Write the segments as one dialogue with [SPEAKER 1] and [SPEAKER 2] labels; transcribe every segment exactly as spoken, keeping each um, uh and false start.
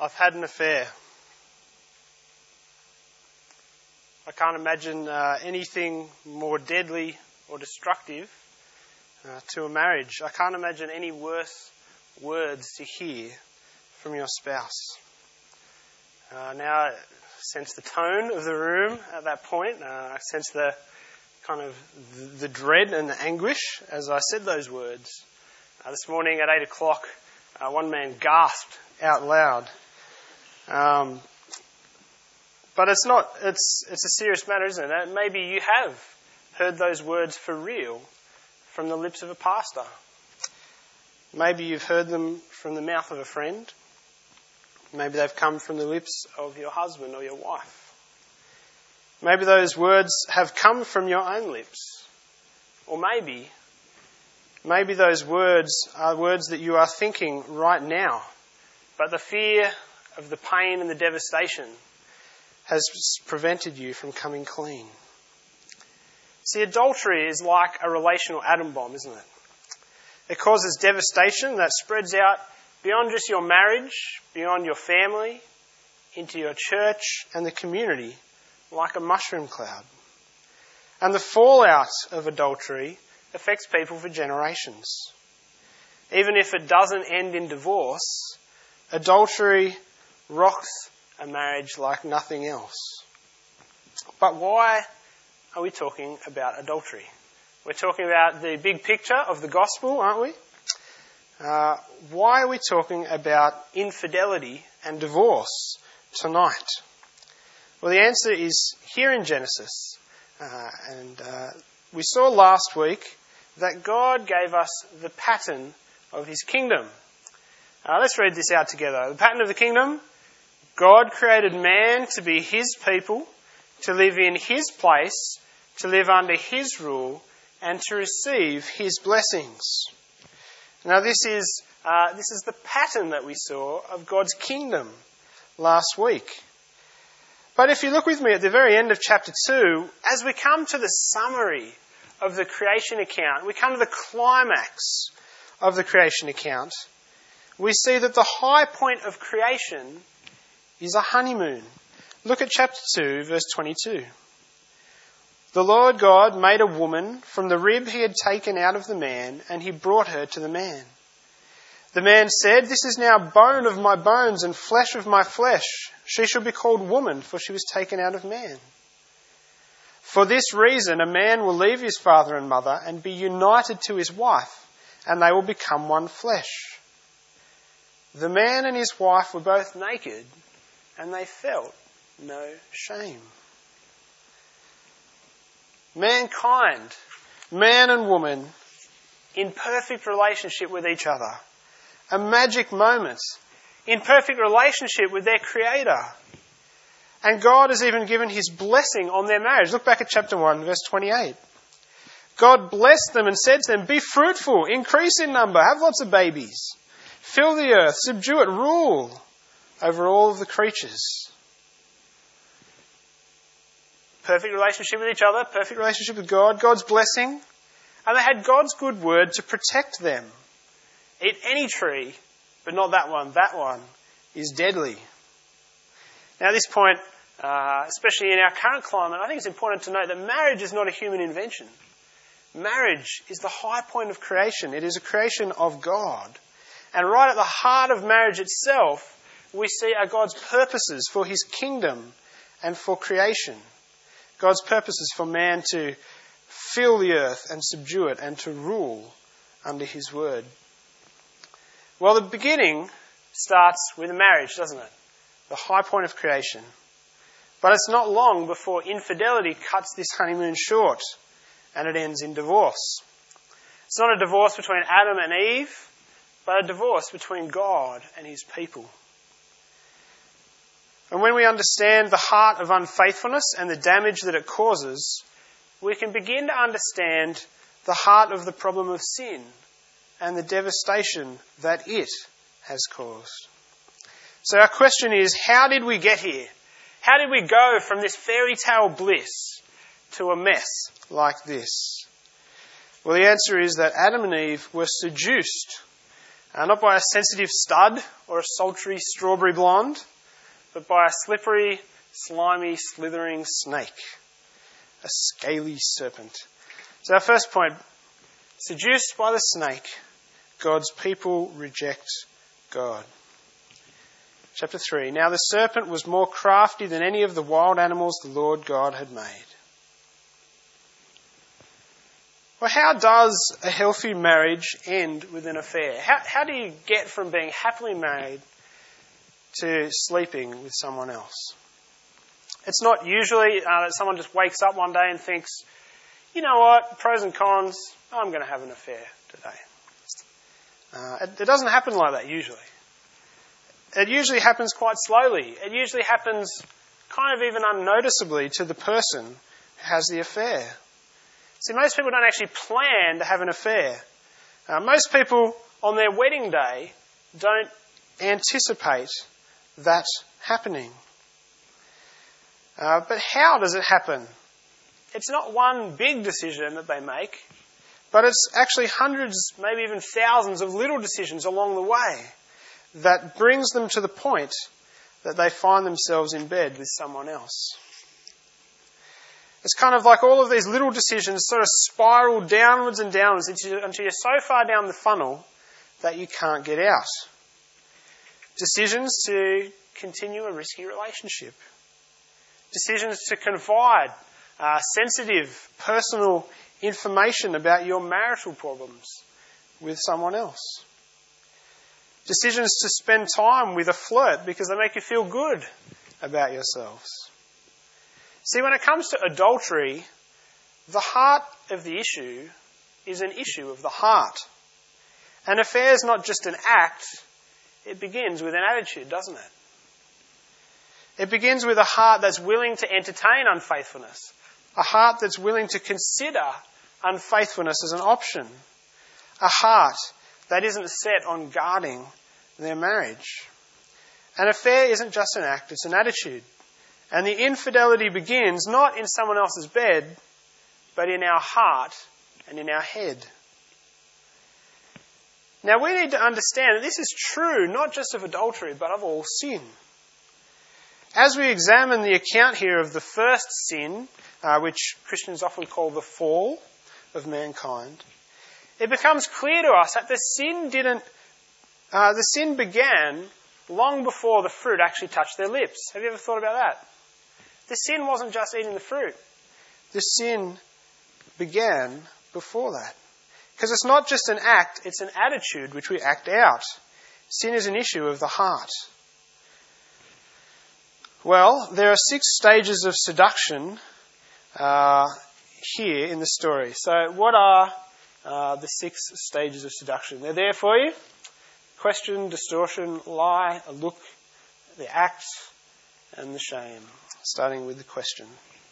[SPEAKER 1] I've had an affair. I can't imagine uh, anything more deadly or destructive uh, to a marriage. I can't imagine any worse words to hear from your spouse. Uh, now, I sense the tone of the room at that point. Uh, I sense the kind of the, the dread and the anguish as I said those words. Uh, this morning at eight o'clock, uh, one man gasped out loud. Um, but it's not, it's, it's a serious matter, isn't it? Maybe you have heard those words for real from the lips of a pastor. Maybe you've heard them from the mouth of a friend. Maybe they've come from the lips of your husband or your wife. Maybe those words have come from your own lips. Or maybe, maybe those words are words that you are thinking right now. But the fear of the pain and the devastation has prevented you from coming clean. See, adultery is like a relational atom bomb, isn't it? It causes devastation that spreads out beyond just your marriage, beyond your family, into your church and the community, like a mushroom cloud. And the fallout of adultery affects people for generations. Even if it doesn't end in divorce, adultery rocks a marriage like nothing else. But why are we talking about adultery? We're talking about the big picture of the gospel, aren't we? Uh, why are we talking about infidelity and divorce tonight? Well, the answer is here in Genesis. Uh, and uh, we saw last week that God gave us the pattern of his kingdom. Uh, let's read this out together. The pattern of the kingdom: God created man to be his people, to live in his place, to live under his rule, and to receive his blessings. Now this is uh, this is the pattern that we saw of God's kingdom last week. But if you look with me at the very end of chapter two, as we come to the summary of the creation account, we come to the climax of the creation account, we see that the high point of creation is a honeymoon. Look at chapter two, verse twenty-two. The Lord God made a woman from the rib he had taken out of the man, and he brought her to the man. The man said, "This is now bone of my bones and flesh of my flesh. She shall be called woman, for she was taken out of man. For this reason, a man will leave his father and mother and be united to his wife, and they will become one flesh." The man and his wife were both naked, and they felt no shame. Mankind, man and woman, in perfect relationship with each other. A magic moment, in perfect relationship with their Creator. And God has even given his blessing on their marriage. Look back at chapter one, verse twenty-eight. God blessed them and said to them, "Be fruitful, increase in number, have lots of babies. Fill the earth, subdue it, rule over all of the creatures." Perfect relationship with each other, perfect relationship with God, God's blessing. And they had God's good word to protect them. Eat any tree, but not that one. That one is deadly. Now at this point, uh, especially in our current climate, I think it's important to note that marriage is not a human invention. Marriage is the high point of creation. It is a creation of God. And right at the heart of marriage itself, we see are God's purposes for his kingdom and for creation. God's purposes for man to fill the earth and subdue it and to rule under his word. Well, the beginning starts with marriage, doesn't it? The high point of creation. But it's not long before infidelity cuts this honeymoon short and it ends in divorce. It's not a divorce between Adam and Eve, but a divorce between God and his people. And when we understand the heart of unfaithfulness and the damage that it causes, we can begin to understand the heart of the problem of sin and the devastation that it has caused. So our question is, how did we get here? How did we go from this fairy tale bliss to a mess like this? Well, the answer is that Adam and Eve were seduced Uh, not by a sensitive stud or a sultry strawberry blonde, but by a slippery, slimy, slithering snake, a scaly serpent. So our first point, seduced by the snake, God's people reject God. Chapter three. Now the serpent was more crafty than any of the wild animals the Lord God had made. Well, how does a healthy marriage end with an affair? How, how do you get from being happily married to sleeping with someone else? It's not usually uh, that someone just wakes up one day and thinks, you know what, pros and cons, I'm going to have an affair today. Uh, it, it doesn't happen like that usually. It usually happens quite slowly. It usually happens kind of even unnoticeably to the person who has the affair. See, most people don't actually plan to have an affair. Uh, most people on their wedding day don't anticipate that happening. Uh, but how does it happen? It's not one big decision that they make, but it's actually hundreds, maybe even thousands of little decisions along the way that brings them to the point that they find themselves in bed with someone else. It's kind of like all of these little decisions sort of spiral downwards and downwards until you're so far down the funnel that you can't get out. Decisions to continue a risky relationship. Decisions to confide uh, sensitive, personal information about your marital problems with someone else. Decisions to spend time with a flirt because they make you feel good about yourselves. See, when it comes to adultery, the heart of the issue is an issue of the heart. An affair is not just an act, it begins with an attitude, doesn't it? It begins with a heart that's willing to entertain unfaithfulness, a heart that's willing to consider unfaithfulness as an option, a heart that isn't set on guarding their marriage. An affair isn't just an act, it's an attitude. And the infidelity begins not in someone else's bed, but in our heart and in our head. Now we need to understand that this is true not just of adultery, but of all sin. As we examine the account here of the first sin, uh, which Christians often call the fall of mankind, it becomes clear to us that the sin didn't, uh, the sin began long before the fruit actually touched their lips. Have you ever thought about that? The sin wasn't just eating the fruit. The sin began before that. Because it's not just an act, it's an attitude which we act out. Sin is an issue of the heart. Well, there are six stages of seduction uh, here in the story. So what are uh, the six stages of seduction? They're there for you. Question, distortion, lie, a look, the act, and the shame. Starting with the question.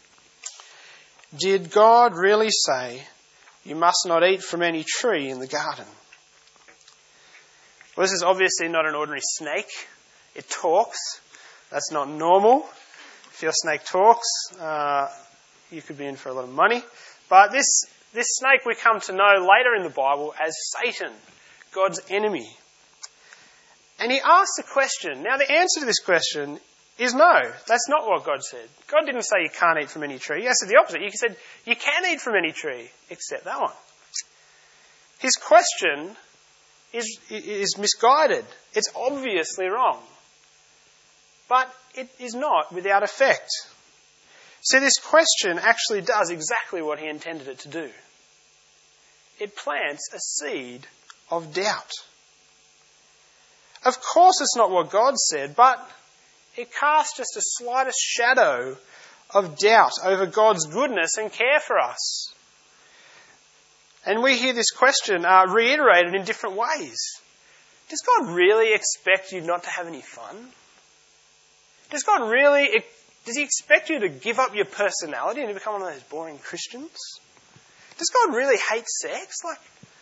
[SPEAKER 1] Did God really say, you must not eat from any tree in the garden? Well, this is obviously not an ordinary snake. It talks. That's not normal. If your snake talks, uh, you could be in for a lot of money. But this, this snake we come to know later in the Bible as Satan, God's enemy. And he asks a question. Now the answer to this question is no. That's not what God said. God didn't say you can't eat from any tree. He said the opposite. He said you can eat from any tree except that one. His question is, is misguided. It's obviously wrong. But it is not without effect. So this question actually does exactly what he intended it to do. It plants a seed of doubt. Of course it's not what God said, but it casts just the slightest shadow of doubt over God's goodness and care for us. And we hear this question uh, reiterated in different ways. Does God really expect you not to have any fun? Does God really, does he expect you to give up your personality and to become one of those boring Christians? Does God really hate sex? Like,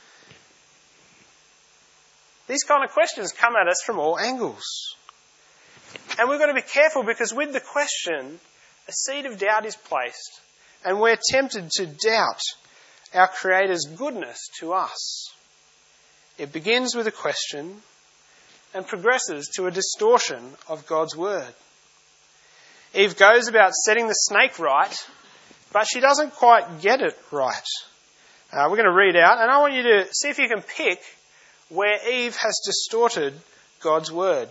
[SPEAKER 1] these kind of questions come at us from all angles. And we've got to be careful because with the question, a seed of doubt is placed and we're tempted to doubt our Creator's goodness to us. It begins with a question and progresses to a distortion of God's word. Eve goes about setting the snake right, but she doesn't quite get it right. Uh, we're going to read out, and I want you to see if you can pick where Eve has distorted God's word.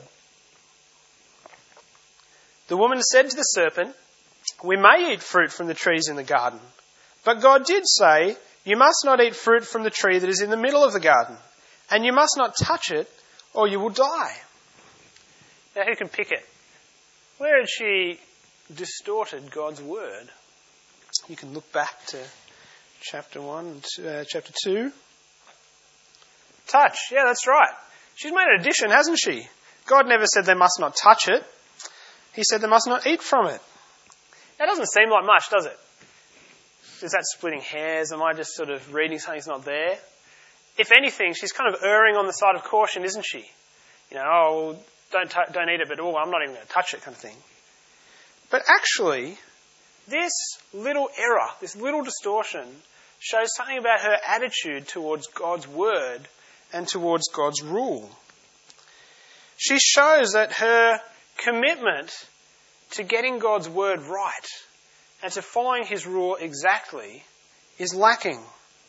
[SPEAKER 1] The woman said to the serpent, "We may eat fruit from the trees in the garden, but God did say, 'You must not eat fruit from the tree that is in the middle of the garden, and you must not touch it, or you will die.'" Now, who can pick it? Where had she distorted God's word? You can look back to chapter one, uh, chapter two. Touch. Yeah, that's right. She's made an addition, hasn't she? God never said they must not touch it. He said they must not eat from it. That doesn't seem like much, does it? Is that splitting hairs? Am I just sort of reading something that's not there? If anything, she's kind of erring on the side of caution, isn't she? You know, oh, well, don't t- don't eat it, but oh, I'm not even going to touch it kind of thing. But actually, this little error, this little distortion, shows something about her attitude towards God's word and towards God's rule. She shows that her commitment to getting God's word right and to following his rule exactly is lacking.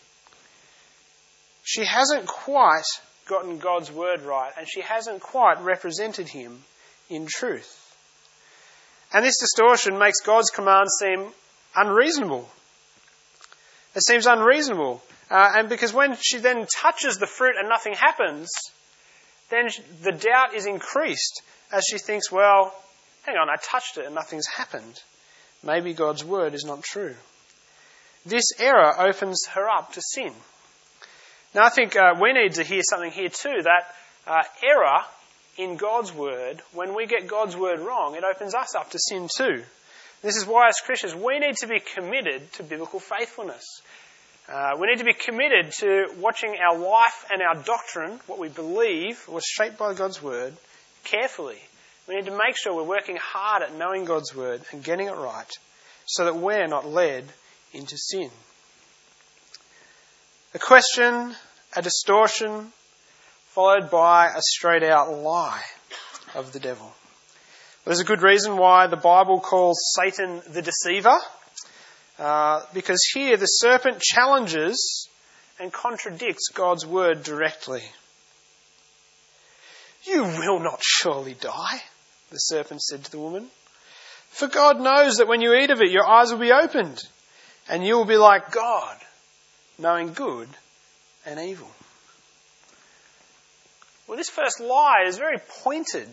[SPEAKER 1] She hasn't quite gotten God's word right, and she hasn't quite represented him in truth. And this distortion makes God's command seem unreasonable. It seems unreasonable. Uh, and because when she then touches the fruit and nothing happens, then the doubt is increased as she thinks, well, hang on, I touched it and nothing's happened. Maybe God's word is not true. This error opens her up to sin. Now, I think uh, we need to hear something here too, that uh, error in God's word, when we get God's word wrong, it opens us up to sin too. This is why as Christians we need to be committed to biblical faithfulness. Uh, we need to be committed to watching our life and our doctrine, what we believe was shaped by God's word, carefully. We need to make sure we're working hard at knowing God's word and getting it right so that we're not led into sin. A question, a distortion, followed by a straight out lie of the devil. There's a good reason why the Bible calls Satan the deceiver, uh, because here the serpent challenges and contradicts God's word directly. "You will not surely die," the serpent said to the woman. "For God knows that when you eat of it, your eyes will be opened, and you will be like God, knowing good and evil." Well, this first lie is very pointed.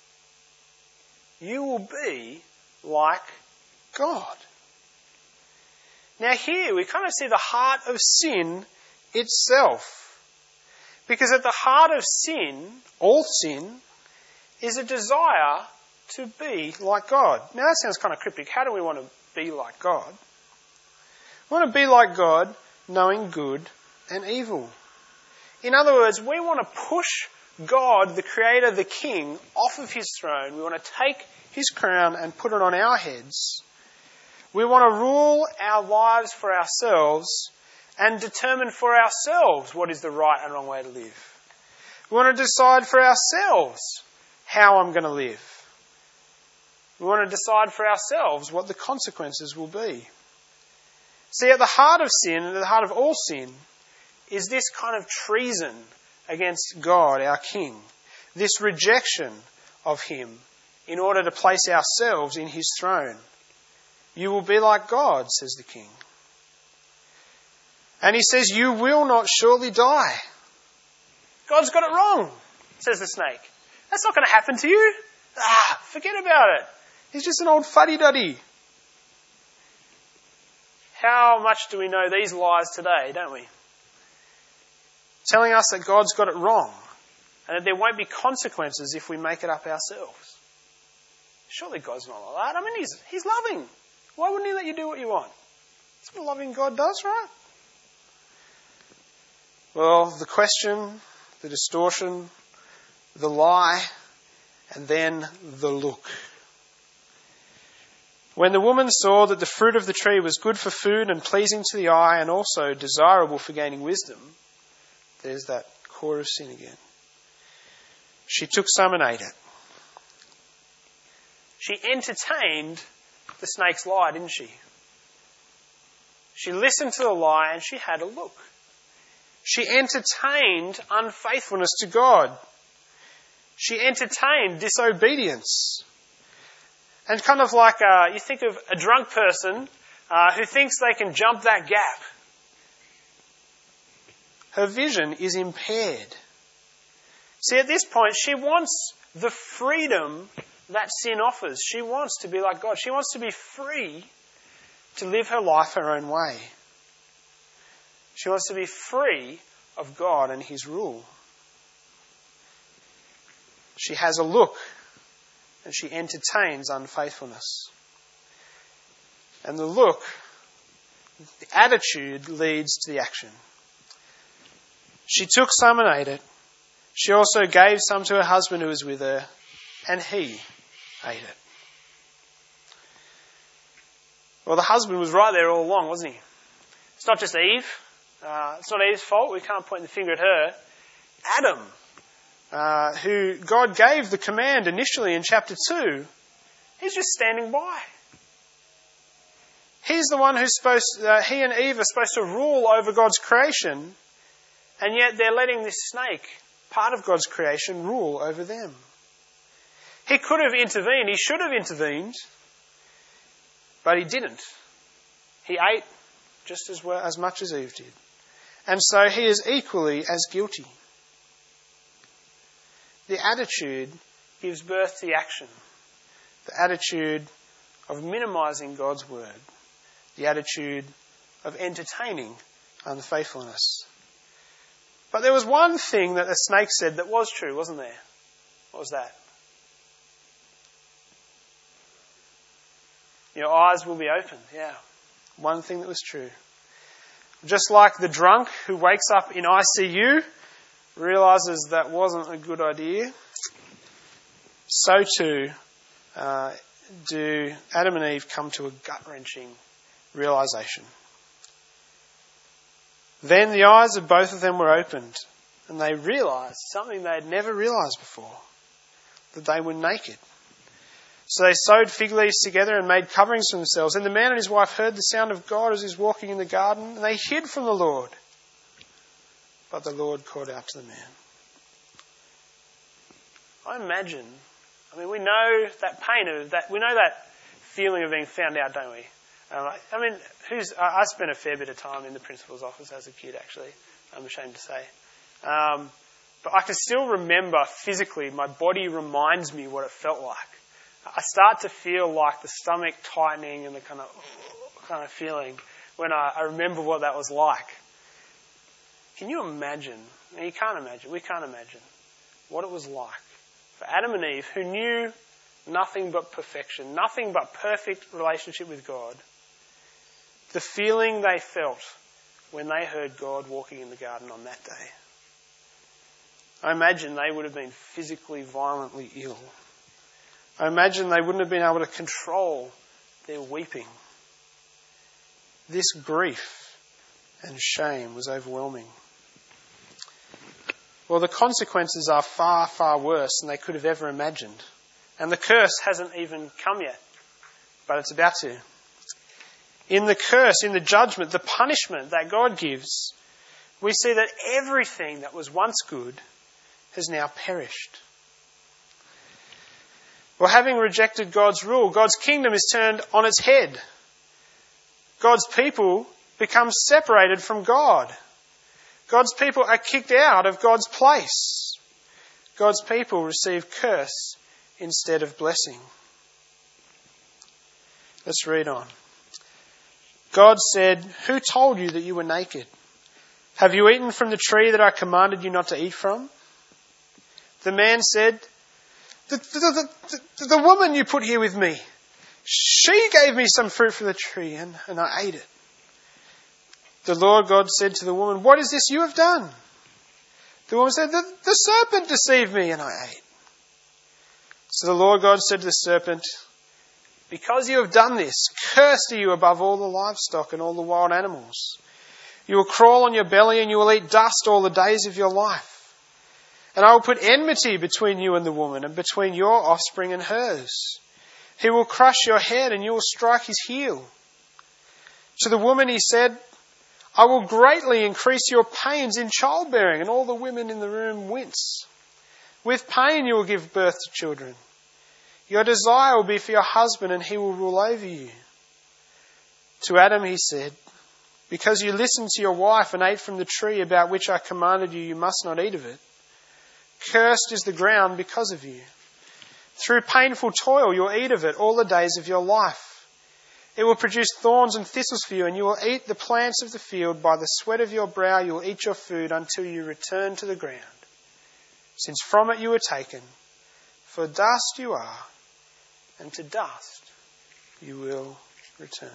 [SPEAKER 1] You will be like God. Now here we kind of see the heart of sin itself. Because at the heart of sin, all sin, is a desire to be like God. Now that sounds kind of cryptic. How do we want to be like God? We want to be like God, knowing good and evil. In other words, we want to push God, the Creator, the King, off of his throne. We want to take his crown and put it on our heads. We want to rule our lives for ourselves and determine for ourselves what is the right and wrong way to live. We want to decide for ourselves how I'm going to live. We want to decide for ourselves what the consequences will be. See, at the heart of sin, and at the heart of all sin, is this kind of treason against God, our King. This rejection of him in order to place ourselves in his throne. You will be like God, says the King. And he says, you will not surely die. God's got it wrong, says the snake. That's not going to happen to you. Ah, forget about it. He's just an old fuddy-duddy. How much do we know these lies today, don't we? Telling us that God's got it wrong and that there won't be consequences if we make it up ourselves. Surely God's not like that. I mean, he's, he's loving. Why wouldn't he let you do what you want? That's what a loving God does, right? Well, the question, the distortion, the lie, and then the look. When the woman saw that the fruit of the tree was good for food and pleasing to the eye and also desirable for gaining wisdom, there's that core of sin again. She took some and ate it. She entertained the snake's lie, didn't she? She listened to the lie and she had a look. She entertained unfaithfulness to God. She entertained disobedience. And kind of like, uh, you think of a drunk person uh, who thinks they can jump that gap. Her vision is impaired. See, at this point, she wants the freedom that sin offers. She wants to be like God. She wants to be free to live her life her own way. She wants to be free of God and His rule. She has a look and she entertains unfaithfulness. And the look, the attitude leads to the action. She took some and ate it. She also gave some to her husband who was with her, and he ate it. Well, the husband was right there all along, wasn't he? It's not just Eve. Uh, it's not Eve's fault. We can't point the finger at her. Adam, uh, who God gave the command initially in chapter two, he's just standing by. He's the one who's supposed, uh, he and Eve are supposed to rule over God's creation, and yet they're letting this snake, part of God's creation, rule over them. He could have intervened. He should have intervened, but he didn't. He ate just as well, as much as Eve did. And so he is equally as guilty. The attitude gives birth to the action. The attitude of minimizing God's word. The attitude of entertaining unfaithfulness. But there was one thing that the snake said that was true, wasn't there? What was that? Your eyes will be opened. Yeah. One thing that was true. Just like the drunk who wakes up in I C U, realises that wasn't a good idea, so too uh, do Adam and Eve come to a gut-wrenching realisation. Then the eyes of both of them were opened, and they realised something they had never realised before, that they were naked. So they sewed fig leaves together and made coverings for themselves. And the man and his wife heard the sound of God as he was walking in the garden, and they hid from the Lord. But the Lord called out to the man. I imagine, I mean, we know that pain of that, we know that feeling of being found out, don't we? Um, I mean, who's? I, I spent a fair bit of time in the principal's office as a kid, actually, I'm ashamed to say. Um, but I can still remember physically, my body reminds me what it felt like. I start to feel like the stomach tightening and the kind of kind of feeling when I, I remember what that was like. Can you imagine? Now, you can't imagine. We can't imagine what it was like for Adam and Eve, who knew nothing but perfection, nothing but perfect relationship with God. The feeling they felt when they heard God walking in the garden on that day. I imagine they would have been physically, violently ill. I imagine they wouldn't have been able to control their weeping. This grief and shame was overwhelming. Well, the consequences are far, far worse than they could have ever imagined. And the curse hasn't even come yet, but it's about to. In the curse, in the judgment, the punishment that God gives, we see that everything that was once good has now perished. Well, having rejected God's rule, God's kingdom is turned on its head. God's people become separated from God. God's people are kicked out of God's place. God's people receive curse instead of blessing. Let's read on. God said, "Who told you that you were naked? Have you eaten from the tree that I commanded you not to eat from?" The man said, The, the, the, the, the woman you put here with me, she gave me some fruit from the tree and, and I ate it. The Lord God said to the woman, "What is this you have done?" The woman said, the, the serpent deceived me and I ate. So the Lord God said to the serpent, "Because you have done this, cursed are you above all the livestock and all the wild animals. You will crawl on your belly and you will eat dust all the days of your life. And I will put enmity between you and the woman, and between your offspring and hers. He will crush your head, and you will strike his heel." To the woman he said, "I will greatly increase your pains in childbearing," and all the women in the room wince. "With pain you will give birth to children. Your desire will be for your husband, and he will rule over you." To Adam he said, "Because you listened to your wife and ate from the tree about which I commanded you, you must not eat of it. Cursed is the ground because of you. Through painful toil you'll eat of it all the days of your life. It will produce thorns and thistles for you, and you will eat the plants of the field. By the sweat of your brow you will eat your food until you return to the ground, since from it you were taken. For dust you are, and to dust you will return."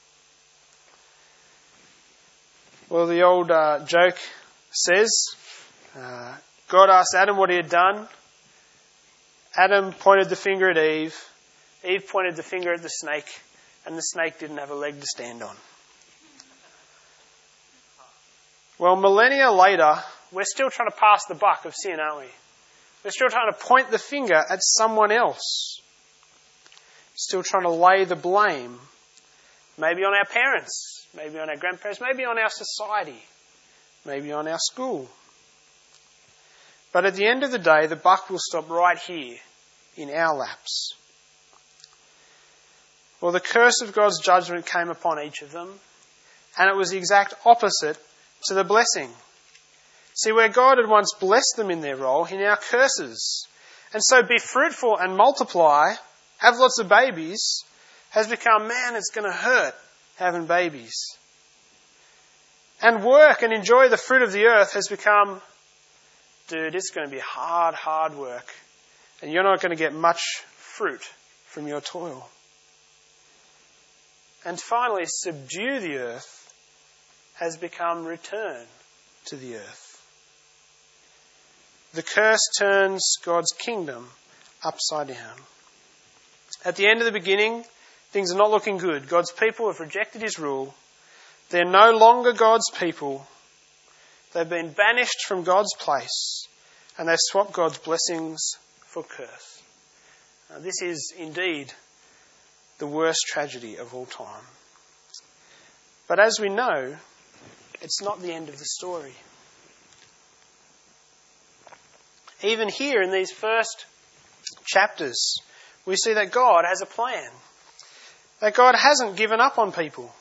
[SPEAKER 1] Well, the old uh, joke says, uh, God asked Adam what he had done. Adam pointed the finger at Eve. Eve pointed the finger at the snake, and the snake didn't have a leg to stand on. Well, millennia later, we're still trying to pass the buck of sin, aren't we? We're still trying to point the finger at someone else. Still trying to lay the blame, maybe on our parents, maybe on our grandparents, maybe on our society, maybe on our school. But at the end of the day, the buck will stop right here in our laps. Well, the curse of God's judgment came upon each of them, and it was the exact opposite to the blessing. See, where God had once blessed them in their role, he now curses. And so be fruitful and multiply, have lots of babies, has become, man, it's going to hurt having babies. And work and enjoy the fruit of the earth has become, dude, it's going to be hard, hard work. And you're not going to get much fruit from your toil. And finally, subdue the earth has become return to the earth. The curse turns God's kingdom upside down. At the end of the beginning, things are not looking good. God's people have rejected his rule. They're no longer God's people. They've been banished from God's place, and they've swapped God's blessings for curse. Now, this is indeed the worst tragedy of all time. But as we know, it's not the end of the story. Even here in these first chapters, we see that God has a plan. That God hasn't given up on people.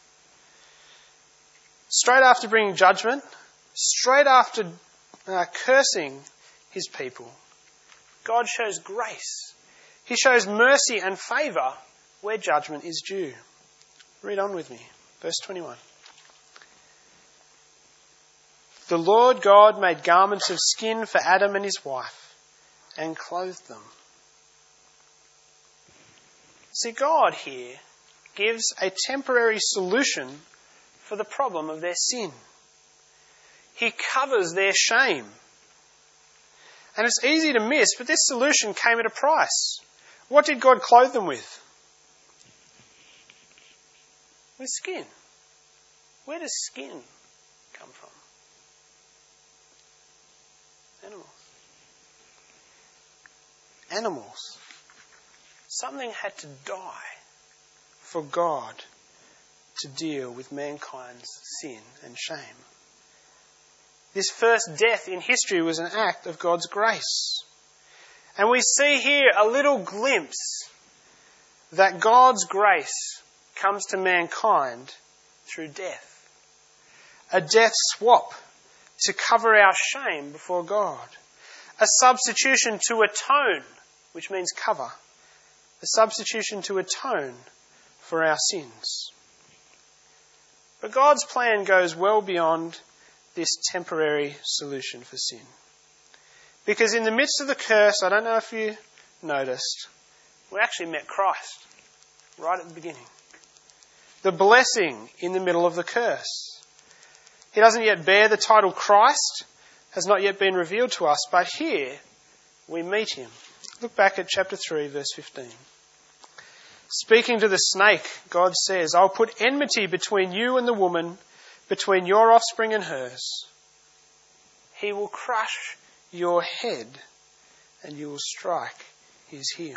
[SPEAKER 1] Straight after bringing judgment, straight after uh, cursing his people, God shows grace. He shows mercy and favour where judgment is due. Read on with me. Verse twenty-one. The Lord God made garments of skin for Adam and his wife and clothed them. See, God here gives a temporary solution for the problem of their sin. He covers their shame. And it's easy to miss, but this solution came at a price. What did God clothe them with? With skin. Where does skin come from? Animals. Animals. Something had to die for God to deal with mankind's sin and shame. This first death in history was an act of God's grace. And we see here a little glimpse that God's grace comes to mankind through death. A death swap to cover our shame before God. A substitution to atone, which means cover. A substitution to atone for our sins. But God's plan goes well beyond this temporary solution for sin. Because in the midst of the curse, I don't know if you noticed, we actually met Christ right at the beginning. The blessing in the middle of the curse. He doesn't yet bear the title Christ, has not yet been revealed to us, but here we meet him. Look back at chapter three, verse fifteen. Speaking to the snake, God says, I'll put enmity between you and the woman, between your offspring and hers. He will crush your head, and you will strike his heel.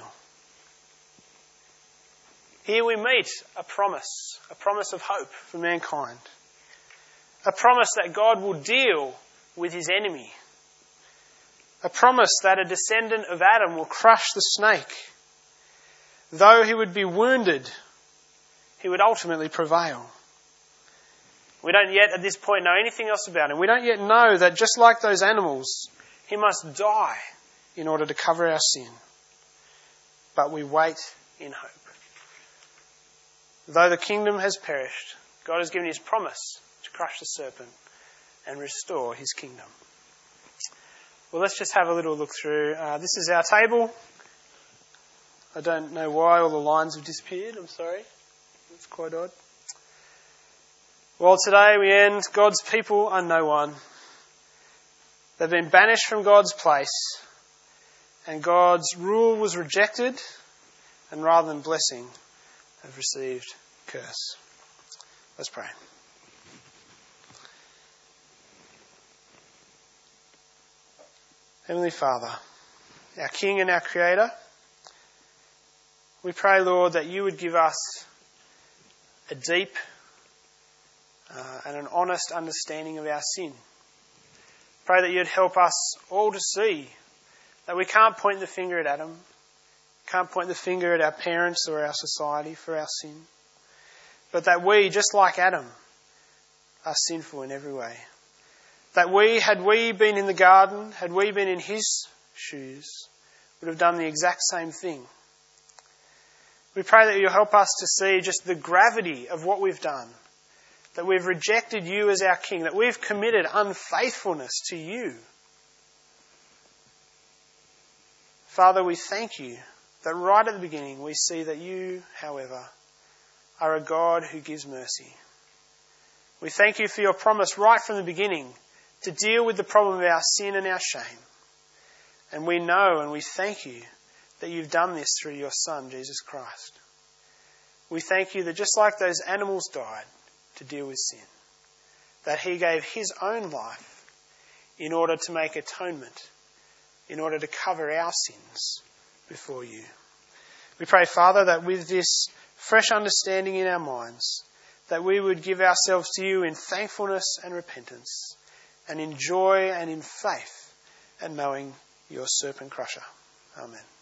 [SPEAKER 1] Here we meet a promise, a promise of hope for mankind. A promise that God will deal with his enemy. A promise that a descendant of Adam will crush the snake. Though he would be wounded, he would ultimately prevail. We don't yet at this point know anything else about him. We don't yet know that just like those animals, he must die in order to cover our sin. But we wait in hope. Though the kingdom has perished, God has given his promise to crush the serpent and restore his kingdom. Well, let's just have a little look through. Uh, this is our table. I don't know why all the lines have disappeared. I'm sorry. It's quite odd. Well, today we end, God's people are no one. They've been banished from God's place, and God's rule was rejected, and rather than blessing, have received curse. Let's pray. Heavenly Father, our King and our Creator, we pray, Lord, that you would give us a deep uh, and an honest understanding of our sin. Pray that you'd help us all to see that we can't point the finger at Adam, can't point the finger at our parents or our society for our sin, but that we, just like Adam, are sinful in every way. That we, had we been in the garden, had we been in his shoes, would have done the exact same thing. We pray that you'll help us to see just the gravity of what we've done, that we've rejected you as our King, that we've committed unfaithfulness to you. Father, we thank you that right at the beginning we see that you, however, are a God who gives mercy. We thank you for your promise right from the beginning to deal with the problem of our sin and our shame. And we know and we thank you that you've done this through your Son, Jesus Christ. We thank you that just like those animals died to deal with sin, that he gave his own life in order to make atonement, in order to cover our sins before you. We pray, Father, that with this fresh understanding in our minds, that we would give ourselves to you in thankfulness and repentance, and in joy and in faith, and knowing your serpent crusher. Amen.